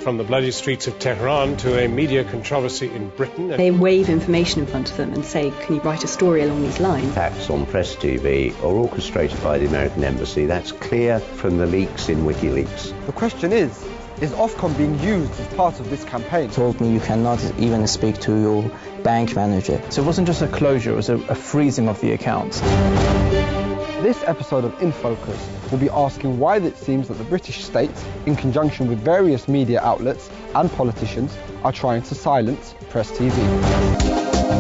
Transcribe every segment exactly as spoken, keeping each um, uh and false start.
from the bloody streets of Tehran to a media controversy in Britain. They wave information in front of them and say, can you write a story along these lines? Attacks on Press T V are orchestrated by the American Embassy. That's clear from the leaks in WikiLeaks. The question is, is Ofcom being used as part of this campaign? Told me you cannot even speak to your bank manager. So it wasn't just a closure, it was a, a freezing of the accounts. This episode of In Focus will be asking why it seems that the British state, in conjunction with various media outlets and politicians, are trying to silence Press T V.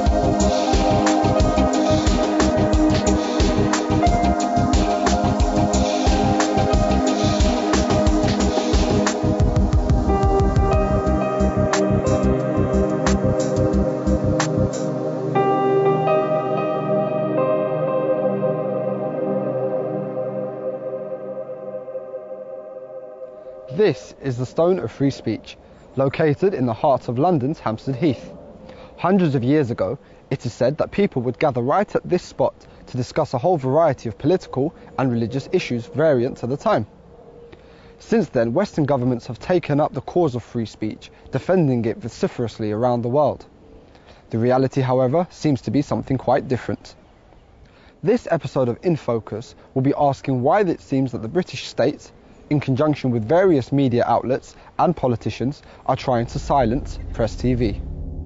This is the Stone of Free Speech, located in the heart of London's Hampstead Heath. Hundreds of years ago, it is said that people would gather right at this spot to discuss a whole variety of political and religious issues variant to the time. Since then, Western governments have taken up the cause of free speech, defending it vociferously around the world. The reality, however, seems to be something quite different. This episode of In Focus will be asking why it seems that the British state, in conjunction with various media outlets and politicians, are trying to silence Press T V.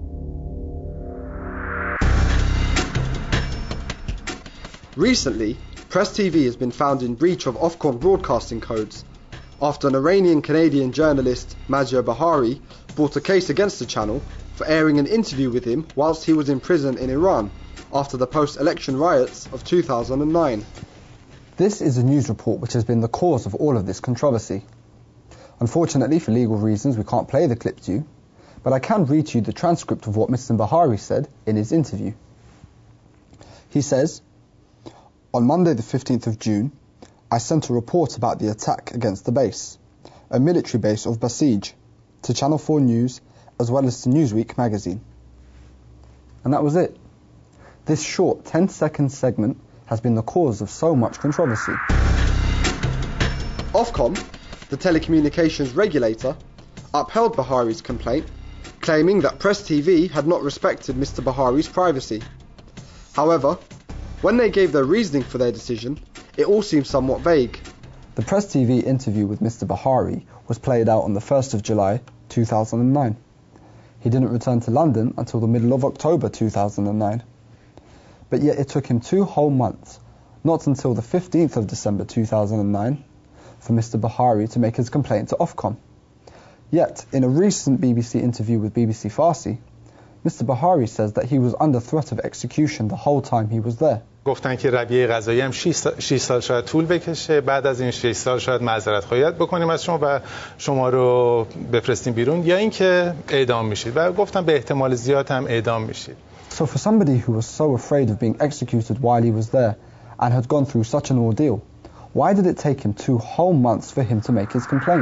Recently, Press T V has been found in breach of Ofcom broadcasting codes after an Iranian-Canadian journalist, Majid Bahari, brought a case against the channel for airing an interview with him whilst he was in prison in Iran after the post-election riots of two thousand nine. This is a news report which has been the cause of all of this controversy. Unfortunately, for legal reasons, we can't play the clip to you, but I can read to you the transcript of what Mister Bahari said in his interview. He says, "On Monday the fifteenth of June, I sent a report about the attack against the base, a military base of Basij, to Channel four News as well as to Newsweek magazine." And that was it. This short ten second segment has been the cause of so much controversy. Ofcom, the telecommunications regulator, upheld Bahari's complaint, claiming that Press T V had not respected Mister Bahari's privacy. However, when they gave their reasoning for their decision, it all seemed somewhat vague. The Press T V interview with Mister Bahari was played out on the first of July two thousand nine. He didn't return to London until the middle of October two thousand nine. But yet it took him two whole months, not until the fifteenth of December two thousand nine, for Mister Bahari to make his complaint to Ofcom. Yet, in a recent B B C interview with B B C Farsi, Mister Bahari says that he was under threat of execution the whole time he was there. گفتن که رویه قضایی هم شش سال شاید طول بکشه، بعد از این شش سال شاید معذرت خواهی بکنیم از شما و شما رو بفرستیم بیرون یا اینکه اعدام میشید و گفتن به احتمال زیاد هم اعدام میشید. So for somebody who was so afraid of being executed while he was there and had gone through such an ordeal, why did it take him two whole months for him to make his complaint?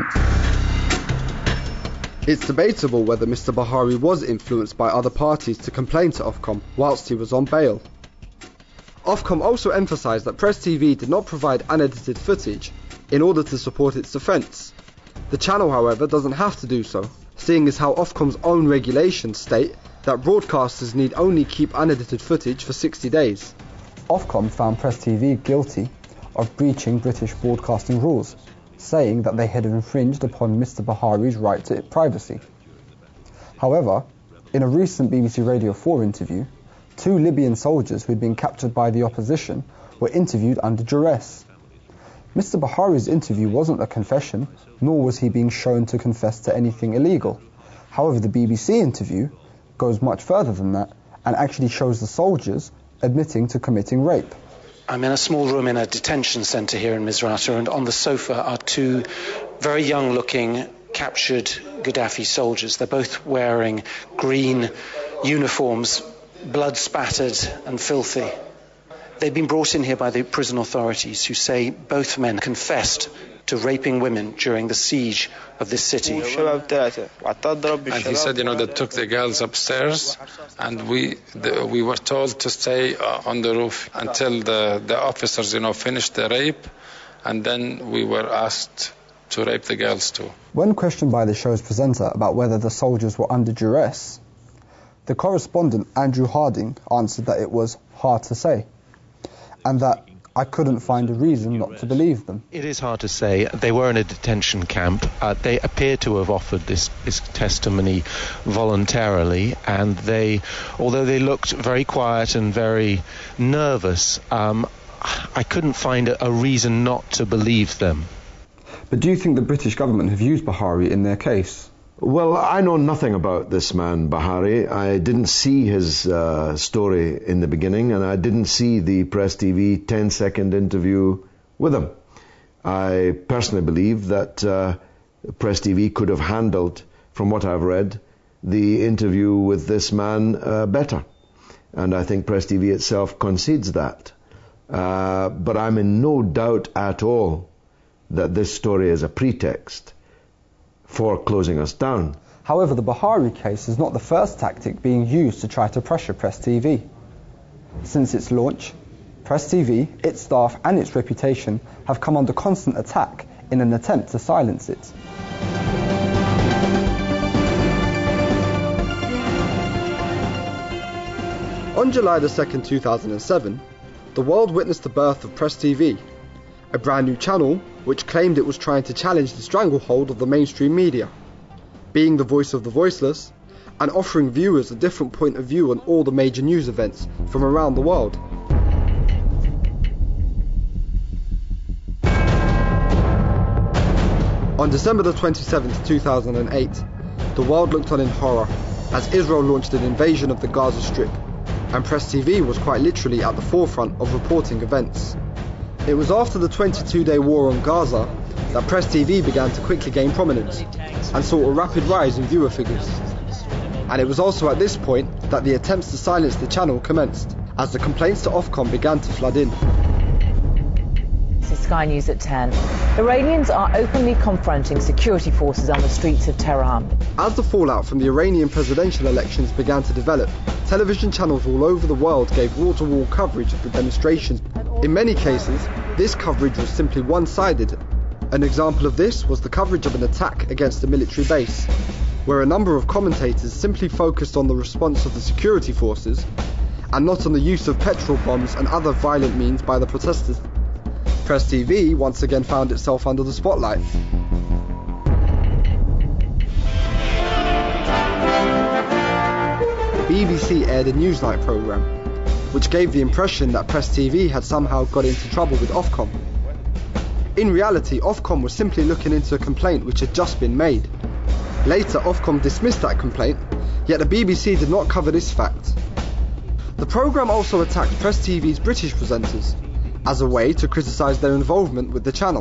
It's debatable whether Mister Bahari was influenced by other parties to complain to Ofcom whilst he was on bail. Ofcom also emphasised that Press T V did not provide unedited footage in order to support its defence. The channel, however, doesn't have to do so, seeing as how Ofcom's own regulations state that broadcasters need only keep unedited footage for sixty days. Ofcom found Press T V guilty of breaching British broadcasting rules, saying that they had infringed upon Mister Bahari's right to privacy. However, in a recent B B C Radio four interview, two Libyan soldiers who had been captured by the opposition were interviewed under duress. Mister Bahari's interview wasn't a confession, nor was he being shown to confess to anything illegal. However, the B B C interview goes much further than that and actually shows the soldiers admitting to committing rape. I'm in a small room in a detention centre here in Misrata, and on the sofa are two very young-looking captured Gaddafi soldiers. They're both wearing green uniforms, blood-spattered and filthy. They've been brought in here by the prison authorities, who say both men confessed to raping women during the siege of this city. And he said, you know, they took the girls upstairs, and we the, we were told to stay uh, on the roof until the, the officers, you know, finished the rape, and then we were asked to rape the girls too. When questioned by the show's presenter about whether the soldiers were under duress, the correspondent Andrew Harding answered that it was hard to say, and that I couldn't find a reason not to believe them. It is hard to say. They were in a detention camp. Uh, they appear to have offered this, this testimony voluntarily, and they, although they looked very quiet and very nervous, um, I couldn't find a, a reason not to believe them. But do you think the British government have used Bahari in their case? Well, I know nothing about this man, Bahari. I didn't see his uh, story in the beginning, and I didn't see the Press T V ten second interview with him. I personally believe that uh, Press T V could have handled, from what I've read, the interview with this man uh, better. And I think Press T V itself concedes that. Uh, but I'm in no doubt at all that this story is a pretext for closing us down. However, the Bahari case is not the first tactic being used to try to pressure Press T V. Since its launch, Press T V, its staff and its reputation have come under constant attack in an attempt to silence it. On July the second, two thousand seven, the world witnessed the birth of Press T V, a brand new channel which claimed it was trying to challenge the stranglehold of the mainstream media, being the voice of the voiceless and offering viewers a different point of view on all the major news events from around the world. On December the twenty-seventh, two thousand eight, the world looked on in horror as Israel launched an invasion of the Gaza Strip, and Press T V was quite literally at the forefront of reporting events. It was after the twenty-two day war on Gaza that Press T V began to quickly gain prominence and saw a rapid rise in viewer figures. And it was also at this point that the attempts to silence the channel commenced, as the complaints to Ofcom began to flood in. This is Sky News at ten. Iranians are openly confronting security forces on the streets of Tehran. As the fallout from the Iranian presidential elections began to develop, television channels all over the world gave wall-to-wall coverage of the demonstrations. In many cases, this coverage was simply one-sided. An example of this was the coverage of an attack against a military base, where a number of commentators simply focused on the response of the security forces and not on the use of petrol bombs and other violent means by the protesters. Press T V once again found itself under the spotlight. B B C aired a Newsnight programme, which gave the impression that Press T V had somehow got into trouble with Ofcom. In reality, Ofcom was simply looking into a complaint which had just been made. Later, Ofcom dismissed that complaint, yet the B B C did not cover this fact. The programme also attacked Press T V's British presenters, as a way to criticise their involvement with the channel.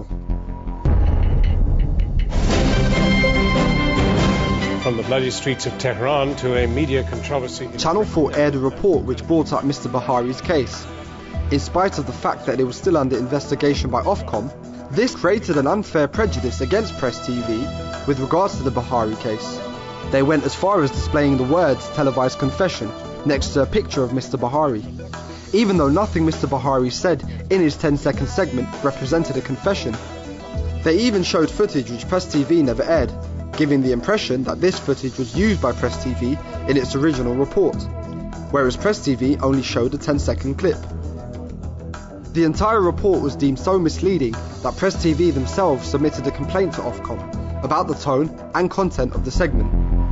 From the bloody streets of Tehran to a media controversy. Channel four aired a report which brought up Mister Bahari's case. In spite of the fact that it was still under investigation by Ofcom, this created an unfair prejudice against Press T V with regards to the Bahari case. They went as far as displaying the words televised confession next to a picture of Mister Bahari, even though nothing Mister Bahari said in his ten second segment represented a confession. They even showed footage which Press T V never aired, giving the impression that this footage was used by Press T V in its original report, whereas Press T V only showed a ten second clip. The entire report was deemed so misleading that Press T V themselves submitted a complaint to Ofcom about the tone and content of the segment.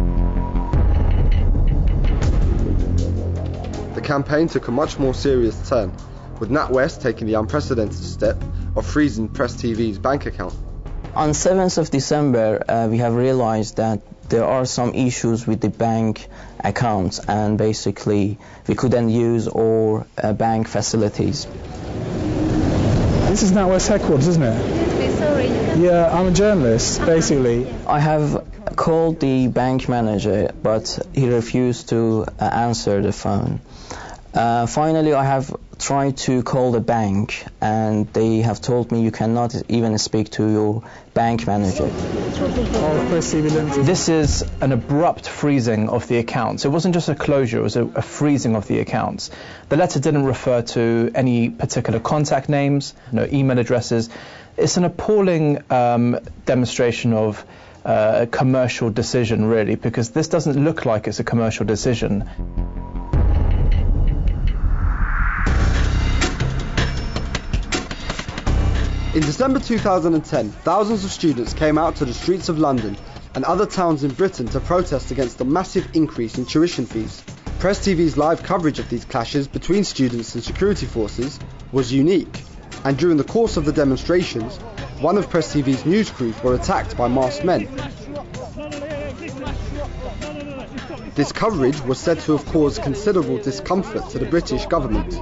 The campaign took a much more serious turn, with NatWest taking the unprecedented step of freezing Press T V's bank account. On seventh of December, uh, we have realized that there are some issues with the bank accounts, and basically we couldn't use all uh, bank facilities. This is NatWest headquarters, isn't it? Sorry. Yeah, I'm a journalist, basically. I have called the bank manager, but he refused to uh, answer the phone. Uh, finally, I have tried to call the bank, and they have told me you cannot even speak to your bank manager. This is an abrupt freezing of the accounts. It wasn't just a closure, it was a, a freezing of the accounts. The letter didn't refer to any particular contact names, no email addresses. It's an appalling um, demonstration of uh, a commercial decision, really, because this doesn't look like it's a commercial decision. In December two thousand ten, thousands of students came out to the streets of London and other towns in Britain to protest against the massive increase in tuition fees. Press T V's live coverage of these clashes between students and security forces was unique, and during the course of the demonstrations, one of Press T V's news crews were attacked by masked men. This coverage was said to have caused considerable discomfort to the British government.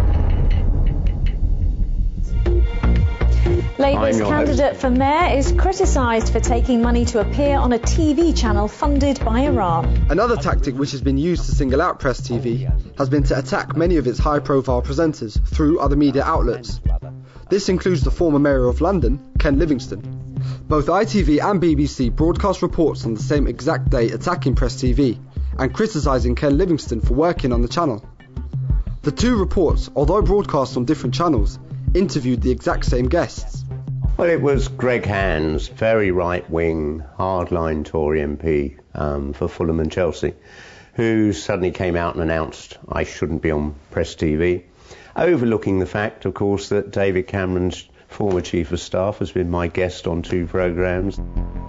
Labour's candidate for mayor is criticised for taking money to appear on a T V channel funded by Iran. Another tactic which has been used to single out Press T V has been to attack many of its high-profile presenters through other media outlets. This includes the former Mayor of London, Ken Livingstone. Both I T V and B B C broadcast reports on the same exact day attacking Press T V and criticising Ken Livingstone for working on the channel. The two reports, although broadcast on different channels, interviewed the exact same guests. Well, it was Greg Hands, very right-wing, hardline Tory M P um, for Fulham and Chelsea, who suddenly came out and announced I shouldn't be on Press T V, overlooking the fact, of course, that David Cameron's former Chief of Staff has been my guest on two programmes.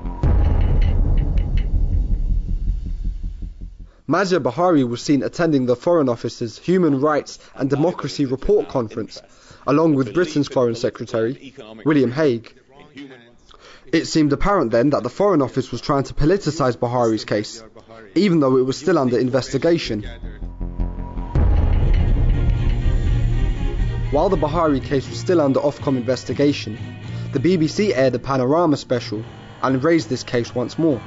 Mazia Bahari was seen attending the Foreign Office's Human Rights and Democracy Report Conference, along with Britain's Foreign Secretary, William Hague. It seemed apparent then that the Foreign Office was trying to politicise Bahari's case, even though it was still under investigation. While the Bahari case was still under Ofcom investigation, the B B C aired a Panorama special and raised this case once more.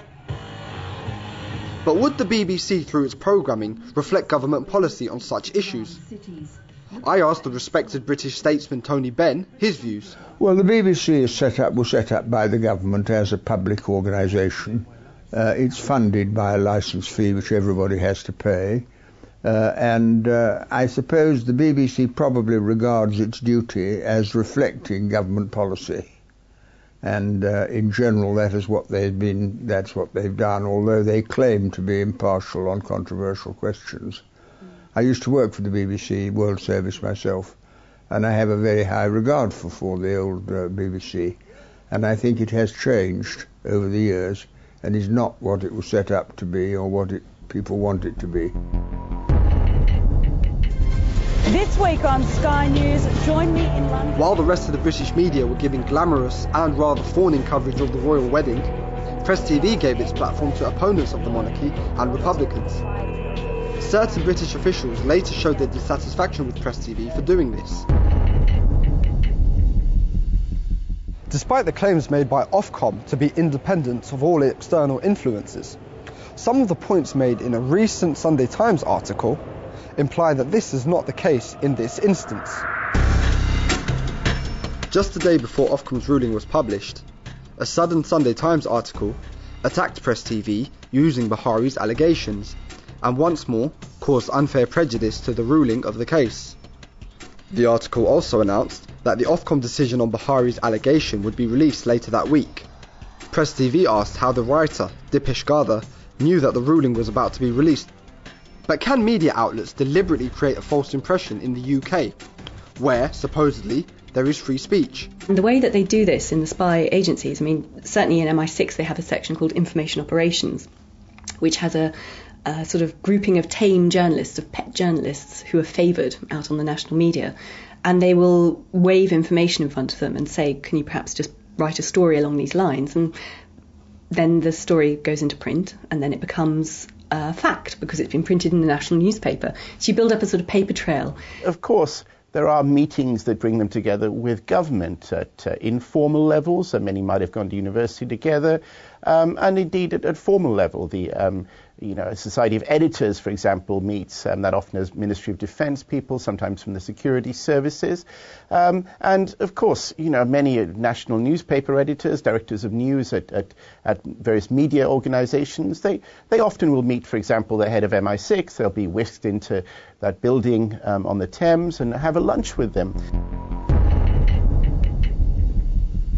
But would the B B C, through its programming, reflect government policy on such issues? I asked the respected British statesman Tony Benn his views. Well, the B B C is set up, was set up by the government as a public organisation. Uh, it's funded by a licence fee which everybody has to pay. Uh, and uh, I suppose the B B C probably regards its duty as reflecting government policy. And uh, in general, that is what they've been. That's what they've done. Although they claim to be impartial on controversial questions. I used to work for the B B C World Service myself, and I have a very high regard for, for the old uh, B B C. And I think it has changed over the years, and is not what it was set up to be or what it, people want it to be. This week on Sky News, join me in London. While the rest of the British media were giving glamorous and rather fawning coverage of the royal wedding, Press T V gave its platform to opponents of the monarchy and Republicans. Certain British officials later showed their dissatisfaction with Press T V for doing this. Despite the claims made by Ofcom to be independent of all external influences, some of the points made in a recent Sunday Times article imply that this is not the case in this instance. Just the day before Ofcom's ruling was published, a sudden Sunday Times article attacked Press T V using Bahari's allegations, and once more caused unfair prejudice to the ruling of the case. The article also announced that the Ofcom decision on Bahari's allegation would be released later that week. Press T V asked how the writer, Dipesh Gada, knew that the ruling was about to be released. But can media outlets deliberately create a false impression in the U K, where, supposedly, there is free speech? And the way that they do this in the spy agencies, I mean, certainly in M I six they have a section called Information Operations, which has a, a sort of grouping of tame journalists, of pet journalists who are favoured out on the national media, and they will wave information in front of them and say, can you perhaps just write a story along these lines? And then the story goes into print, and then it becomes uh, fact because it's been printed in the national newspaper. So you build up a sort of paper trail. Of course, there are meetings that bring them together with government at uh, informal levels, and many might have gone to university together, um, and indeed at, at formal level. The um, you know, a Society of Editors, for example, meets, um, that often as Ministry of Defence people, sometimes from the security services. Um, and, of course, you know, many national newspaper editors, directors of news at, at, at various media organisations, they, they often will meet, for example, the head of M I six. They'll be whisked into that building um, on the Thames and have a lunch with them.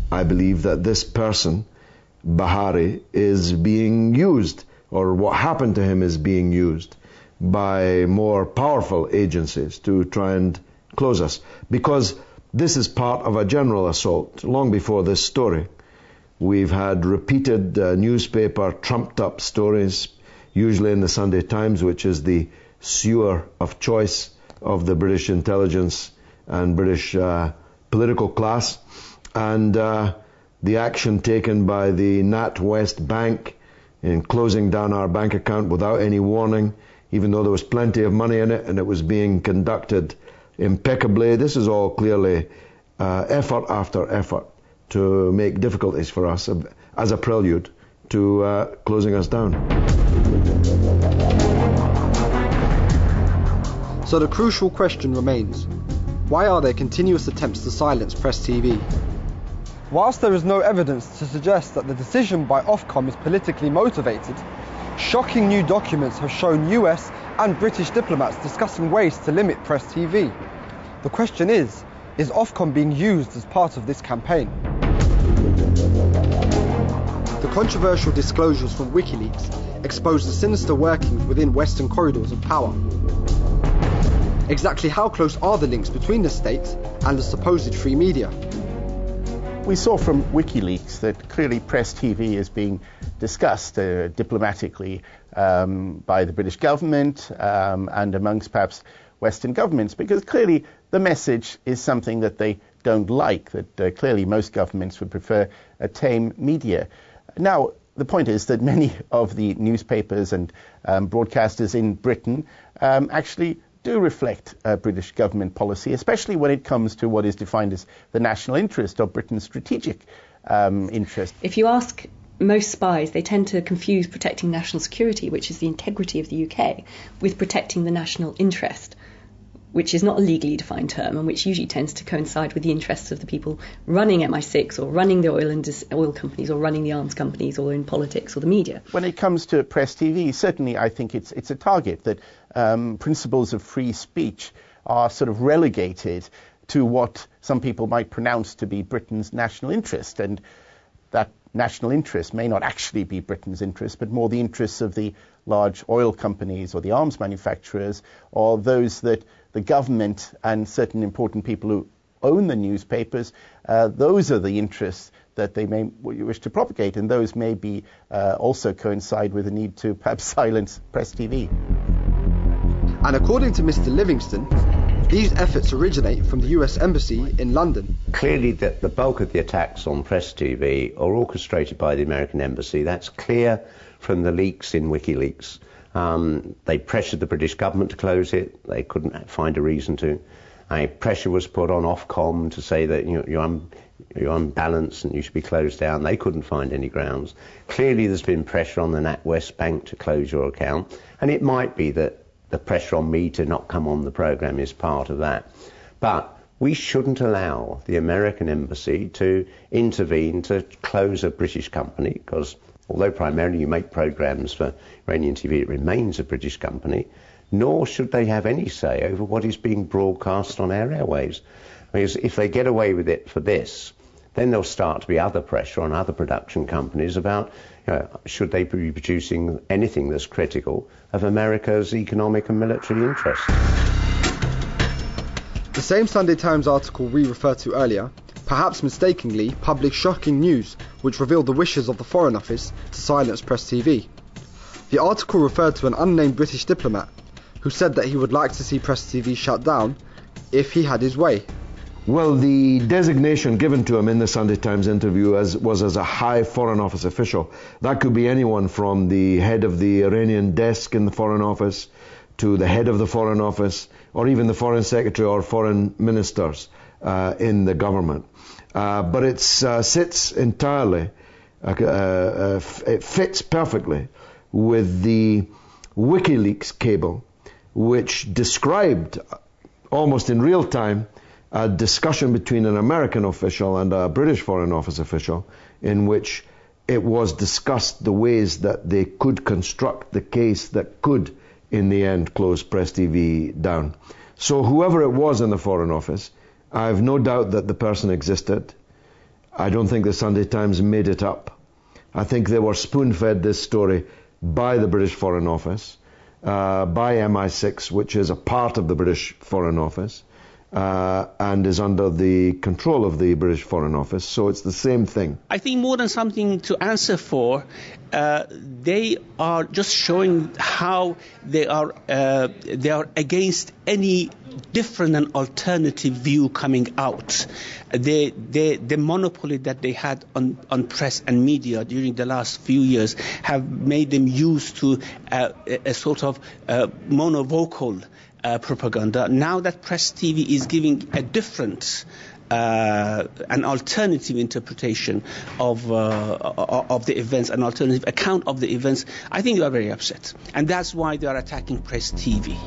I believe that this person, Bahari, is being used, or what happened to him is being used by more powerful agencies to try and close us. Because this is part of a general assault. Long before this story, we've had repeated uh, newspaper trumped up stories, usually in the Sunday Times, which is the sewer of choice of the British intelligence and British uh, political class, and uh, the action taken by the NatWest Bank in closing down our bank account without any warning, even though there was plenty of money in it and it was being conducted impeccably. This is all clearly uh, effort after effort to make difficulties for us as a prelude to uh, closing us down. So the crucial question remains, why are there continuous attempts to silence Press T V? Whilst there is no evidence to suggest that the decision by Ofcom is politically motivated, shocking new documents have shown U S and British diplomats discussing ways to limit Press T V. The question is, is Ofcom being used as part of this campaign? The controversial disclosures from WikiLeaks expose the sinister workings within Western corridors of power. Exactly how close are the links between the state and the supposed free media? We saw from WikiLeaks that clearly Press T V is being discussed uh, diplomatically um, by the British government um, and amongst perhaps Western governments, because clearly the message is something that they don't like, that uh, clearly most governments would prefer a tame media. Now, the point is that many of the newspapers and um, broadcasters in Britain um, actually do reflect uh, British government policy, especially when it comes to what is defined as the national interest or Britain's strategic um, interest. If you ask most spies, they tend to confuse protecting national security, which is the integrity of the U K, with protecting the national interest, which is not a legally defined term and which usually tends to coincide with the interests of the people running M I six or running the oil and dis- oil companies or running the arms companies or in politics or the media. When it comes to Press T V, certainly I think it's it's a target that um, principles of free speech are sort of relegated to what some people might pronounce to be Britain's national interest, and that national interest may not actually be Britain's interest, but more the interests of the large oil companies or the arms manufacturers or those that the government and certain important people who own the newspapers, uh, those are the interests that they may wish to propagate, and those may be uh, also coincide with the need to perhaps silence Press T V. And according to Mister Livingston, these efforts originate from the U S Embassy in London. Clearly that the bulk of the attacks on Press T V are orchestrated by the American Embassy. That's clear from the leaks in WikiLeaks. Um, they pressured the British government to close it. They couldn't find a reason to. A pressure was put on Ofcom to say that you know, you're, un- you're unbalanced and you should be closed down. They couldn't find any grounds. Clearly there's been pressure on the NatWest Bank to close your account, and it might be that the pressure on me to not come on the programme is part of that. But we shouldn't allow the American Embassy to intervene to close a British company, because although primarily you make programmes for Iranian T V, it remains a British company, nor should they have any say over what is being broadcast on our airwaves. Because if they get away with it for this, then there'll start to be other pressure on other production companies about, you know, should they be producing anything that's critical of America's economic and military interests. The same Sunday Times article we referred to earlier, perhaps mistakenly, published shocking news which revealed the wishes of the Foreign Office to silence Press T V. The article referred to an unnamed British diplomat who said that he would like to see Press T V shut down if he had his way. Well, the designation given to him in the Sunday Times interview as, was as a high Foreign Office official. That could be anyone from the head of the Iranian desk in the Foreign Office to the head of the Foreign Office, or even the Foreign Secretary or Foreign Ministers uh, in the government. Uh, but it uh, sits entirely, uh, uh, f- it fits perfectly with the WikiLeaks cable, which described almost in real time a discussion between an American official and a British Foreign Office official, in which it was discussed the ways that they could construct the case that could, in the end, close Press T V down. So whoever it was in the Foreign Office, I have no doubt that the person existed. I don't think the Sunday Times made it up. I think they were spoon-fed this story by the British Foreign Office, uh, by M I six, which is a part of the British Foreign Office, uh, and is under the control of the British Foreign Office, so it's the same thing. I think more than something to answer for, uh, they are just showing how they are uh, they are against any different and alternative view coming out. They, they, the monopoly that they had on, on press and media during the last few years have made them used to uh, a, a sort of uh, monovocal uh, propaganda. Now that Press T V is giving a different Uh, an alternative interpretation of uh, of the events, an alternative account of the events, I think they are very upset, and that's why they are attacking Press T V.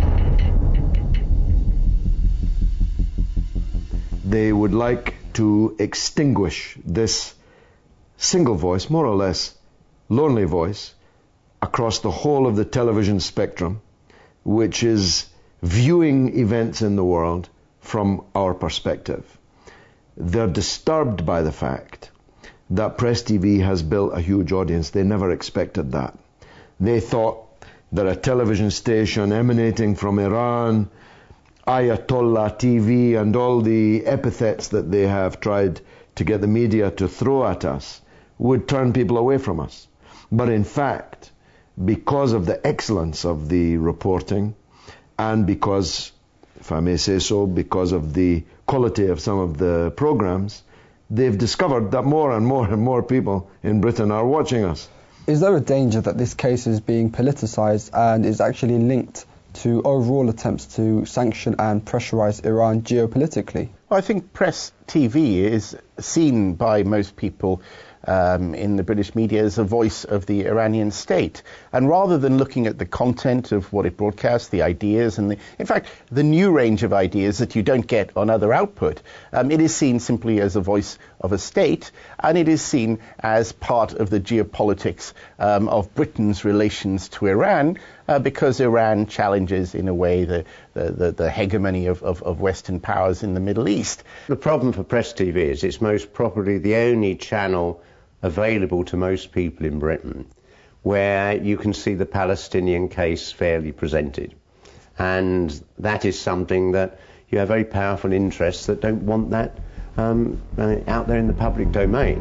They would like to extinguish this single voice, more or less lonely voice, across the whole of the television spectrum, which is viewing events in the world from our perspective. They're disturbed by the fact that Press T V has built a huge audience. They never expected that. They thought that a television station emanating from Iran, Ayatollah T V, and all the epithets that they have tried to get the media to throw at us would turn people away from us. But in fact, because of the excellence of the reporting, and because, if I may say so, because of the quality of some of the programs, they've discovered that more and more and more people in Britain are watching us. Is there a danger that this case is being politicised and is actually linked to overall attempts to sanction and pressurise Iran geopolitically? Well, I think Press T V is seen by most people Um, in the British media as a voice of the Iranian state. And rather than looking at the content of what it broadcasts, the ideas, and the, in fact, the new range of ideas that you don't get on other output, um, it is seen simply as a voice of a state, and it is seen as part of the geopolitics um, of Britain's relations to Iran, uh, because Iran challenges, in a way, the, the, the, the hegemony of, of, of Western powers in the Middle East. The problem for Press T V is it's most probably the only channel available to most people in Britain where you can see the Palestinian case fairly presented. And that is something that you have very powerful interests that don't want that um, out there in the public domain.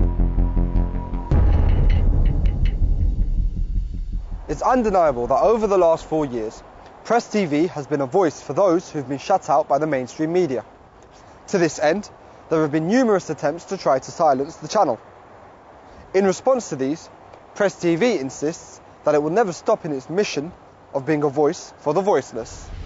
It's undeniable that over the last four years, Press T V has been a voice for those who've been shut out by the mainstream media. To this end, there have been numerous attempts to try to silence the channel. In response to these, Press T V insists that it will never stop in its mission of being a voice for the voiceless.